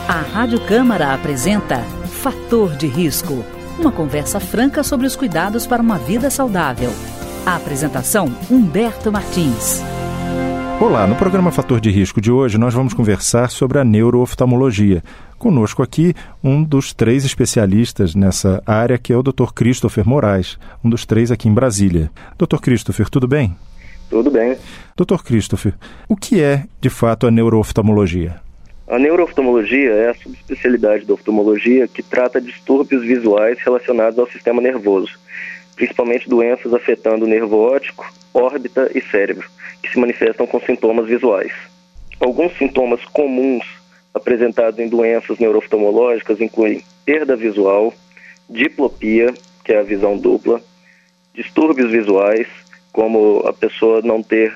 A Rádio Câmara apresenta Fator de Risco, uma conversa franca sobre os cuidados para uma vida saudável. A apresentação, Humberto Martins. Olá, no programa Fator de Risco de hoje nós vamos conversar sobre a neurooftalmologia. Conosco aqui um dos 3 especialistas nessa área, que é o Dr. Christopher Moraes, um dos 3 aqui em Brasília. Dr. Christopher, tudo bem? Tudo bem. Dr. Christopher, o que é, de fato, a neurooftalmologia? A neurooftalmologia é a subespecialidade da oftalmologia que trata distúrbios visuais relacionados ao sistema nervoso, principalmente doenças afetando o nervo óptico, órbita e cérebro, que se manifestam com sintomas visuais. Alguns sintomas comuns apresentados em doenças neurooftalmológicas incluem perda visual, diplopia, que é a visão dupla, distúrbios visuais, como a pessoa não ter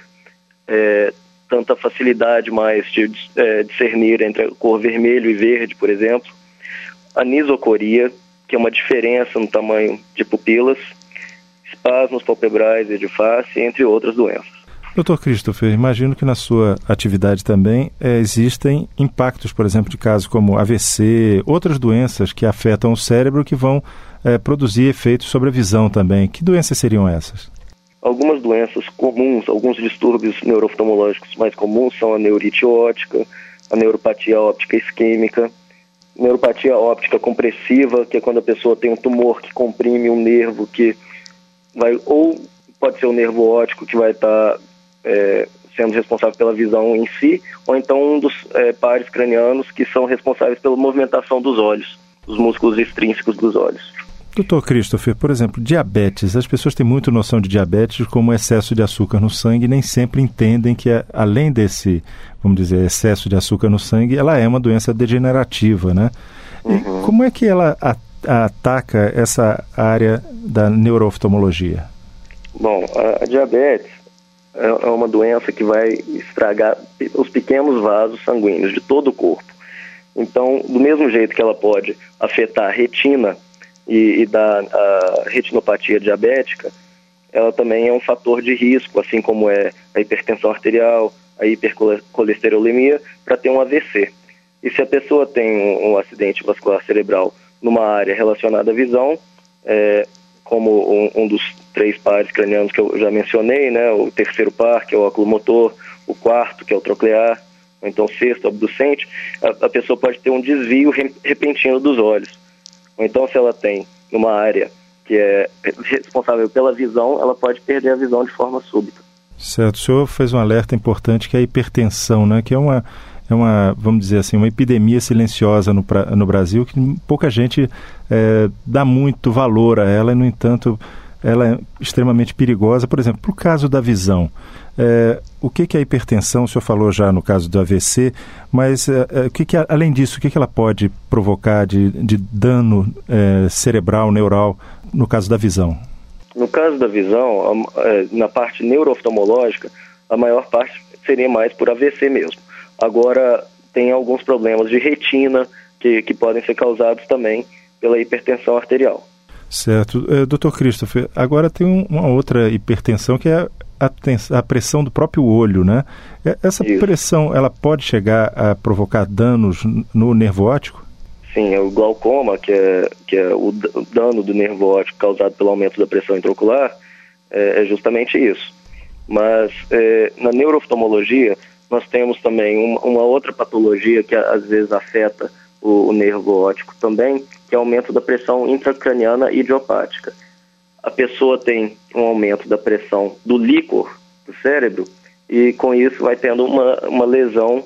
tanta facilidade mais de discernir entre a cor vermelho e verde, por exemplo, anisocoria, que é uma diferença no tamanho de pupilas, espasmos palpebrais e de face, entre outras doenças. Dr. Christopher, imagino que na sua atividade também existem impactos, por exemplo, de casos como AVC, outras doenças que afetam o cérebro que vão produzir efeitos sobre a visão também. Que doenças seriam essas? Algumas doenças comuns, alguns distúrbios neurooftalmológicos mais comuns são a neurite óptica, a neuropatia óptica isquêmica, neuropatia óptica compressiva, que é quando a pessoa tem um tumor que comprime um nervo que vai, ou pode ser o nervo óptico que vai estar sendo responsável pela visão em si, ou então um dos pares cranianos que são responsáveis pela movimentação dos olhos, dos músculos extrínsecos dos olhos. Dr. Christopher, por exemplo, diabetes. As pessoas têm muita noção de diabetes como excesso de açúcar no sangue e nem sempre entendem que, além desse, vamos dizer, excesso de açúcar no sangue, ela é uma doença degenerativa, né? Uhum. E como é que ela ataca essa área da neurooftalmologia? Bom, a diabetes é uma doença que vai estragar os pequenos vasos sanguíneos de todo o corpo. Então, do mesmo jeito que ela pode afetar a retina e da a retinopatia diabética, ela também é um fator de risco, assim como é a hipertensão arterial, a hipercolesterolemia, para ter um AVC. E se a pessoa tem um acidente vascular cerebral numa área relacionada à visão, como um dos 3 pares cranianos que eu já mencionei, né, o terceiro par, que é o oculomotor, o quarto, que é o troclear, ou então o sexto, abducente, a pessoa pode ter um desvio repentino dos olhos. Ou então, se ela tem uma área que é responsável pela visão, ela pode perder a visão de forma súbita. Certo. O senhor fez um alerta importante, que é a hipertensão, né? Que é uma, vamos dizer assim, uma epidemia silenciosa no Brasil, que pouca gente dá muito valor a ela, e, no entanto, ela é extremamente perigosa. Por exemplo, no caso da visão, o que é a hipertensão? O senhor falou já no caso do AVC, mas além disso, o que ela pode provocar de dano cerebral, neural, no caso da visão? No caso da visão, na parte neurooftalmológica, a maior parte seria mais por AVC mesmo. Agora, tem alguns problemas de retina que podem ser causados também pela hipertensão arterial. Certo. Dr. Christopher, agora tem uma outra hipertensão, que é a pressão do próprio olho, né? Essa pressão, ela pode chegar a provocar danos no nervo óptico? Sim, o glaucoma, que é o dano do nervo óptico causado pelo aumento da pressão intraocular, é justamente isso. Mas na neurooftalmologia, nós temos também uma outra patologia que às vezes afeta o nervo óptico também, que é o aumento da pressão intracraniana idiopática. A pessoa tem um aumento da pressão do líquor do cérebro e, com isso, vai tendo uma lesão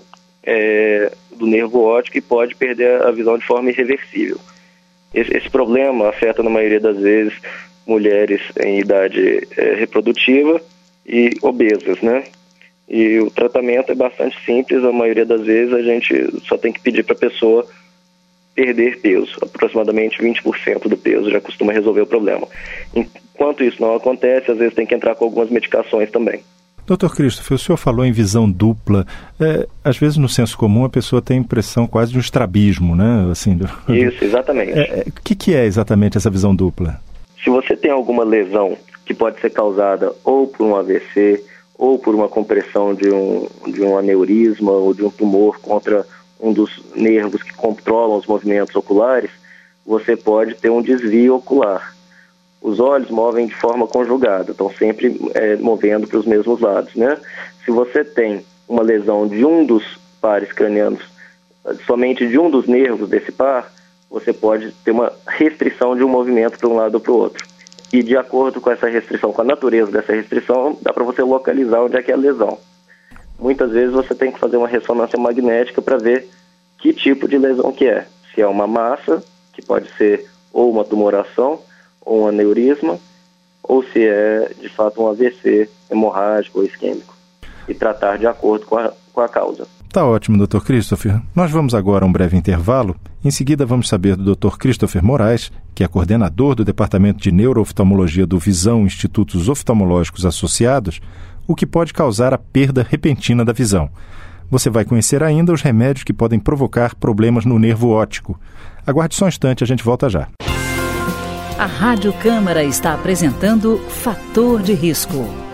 do nervo óptico e pode perder a visão de forma irreversível. Esse problema afeta, na maioria das vezes, mulheres em idade reprodutiva e obesas, né? E o tratamento é bastante simples. A maioria das vezes a gente só tem que pedir para a pessoa perder peso. Aproximadamente 20% do peso já costuma resolver o problema. Enquanto isso não acontece, às vezes tem que entrar com algumas medicações também. Dr. Christopher, o senhor falou em visão dupla. Às vezes, no senso comum, a pessoa tem a impressão quase de um estrabismo, né? Assim, Isso, exatamente. O que é exatamente essa visão dupla? Se você tem alguma lesão que pode ser causada ou por um AVC, ou por uma compressão de um aneurisma ou de um tumor contra um dos nervos que controlam os movimentos oculares, você pode ter um desvio ocular. Os olhos movem de forma conjugada, estão sempre movendo para os mesmos lados, né? Se você tem uma lesão de um dos pares cranianos, somente de um dos nervos desse par, você pode ter uma restrição de um movimento para um lado ou para o outro. E de acordo com essa restrição, com a natureza dessa restrição, dá para você localizar onde é que é a lesão. Muitas vezes você tem que fazer uma ressonância magnética para ver que tipo de lesão que é. Se é uma massa, que pode ser ou uma tumoração, ou um aneurisma, ou se é, de fato, um AVC hemorrágico ou isquêmico. E tratar de acordo com a causa. Tá ótimo, Dr. Christopher. Nós vamos agora a um breve intervalo. Em seguida, vamos saber do Dr. Christopher Moraes, que é coordenador do Departamento de Neurooftalmologia do Visão Institutos Oftalmológicos Associados, o que pode causar a perda repentina da visão. Você vai conhecer ainda os remédios que podem provocar problemas no nervo óptico. Aguarde só um instante, a gente volta já. A Rádio Câmara está apresentando Fator de Risco.